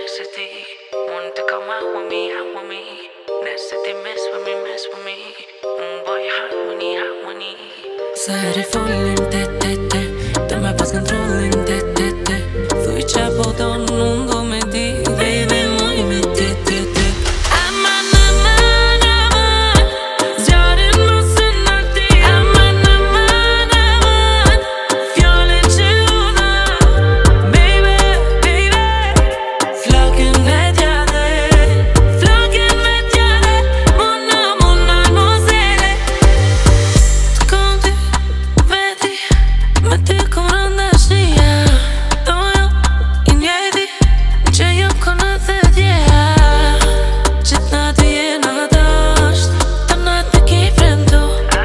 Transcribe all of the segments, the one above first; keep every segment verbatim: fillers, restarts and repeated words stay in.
Nëse ti mund të come out with me, out with me. Nëse ti mess with me, mess with me. Unë boj harmoni, harmoni. Sa herë follim te te te, të me pas kontrollin te te te. Thuj qa po don, unë do me di, baby muj me te te te. Aman, aman, aman, zjarën mos e nati. Aman, aman, aman, fjallën që u dha. Baby, baby, flokken me t'jade, flokken me t'jade. Mona, mona, mosele. T'kom ty, veti, me ty kom rënda shnia. Dojo, i njejti, që jo konë dhe djeja. Qit nati jena dasht, të nat me ki fremdu.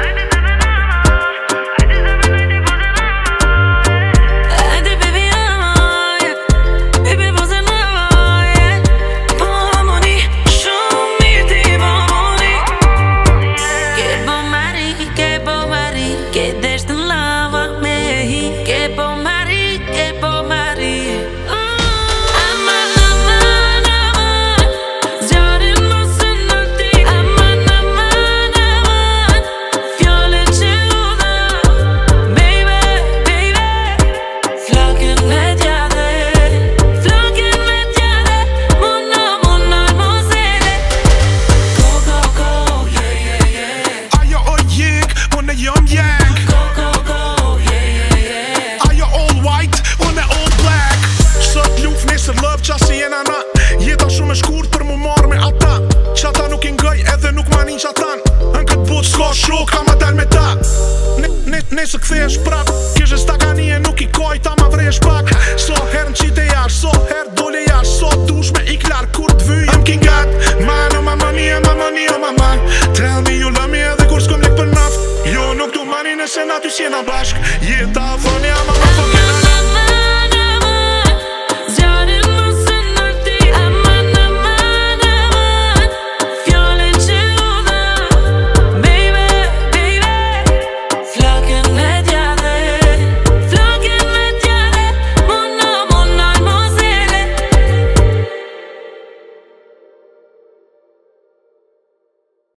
Ajde baby amaj, baby pose nëvaj. Po moni, shumë mirë ti po moni. Ke po mari, ke po mari, ke desht në lava me hi. Ke po mari, ke po mari. Aman, aman, aman, zjarën mos e nati. Aman, aman, aman, fjallën që u dha. Baby, baby, flokken me t'jade, flokken me t'jade. Mona, mona, mosele. Go, go, go, yeah, yeah, yeah. Ajo o jik, unë jam yang. Go, go, go, yeah, yeah, yeah. Ajo all white, unë all black. Sot luf, nesër love, qasi jena na. Jeta shumë e shkurt për mu marrë me ata. Qata nuk i ngëj edhe nuk ma nin qatan. Në këtë botë s'ka shok, ka ma dal me ta. Ne, ne, nesër kthesh prap. Kishe stakani e nuk i kaj, ta ma vresh pak. So her në qite jash, so her dole jash. So dush me ik lar kur t'vyj. I'm king God, man oh mamma mia, mamma mia, mamma. Tell me you love me edhe kur s'kom lek për naft. Jo nuk du mani nëse na ty s'jena bashk. Jeta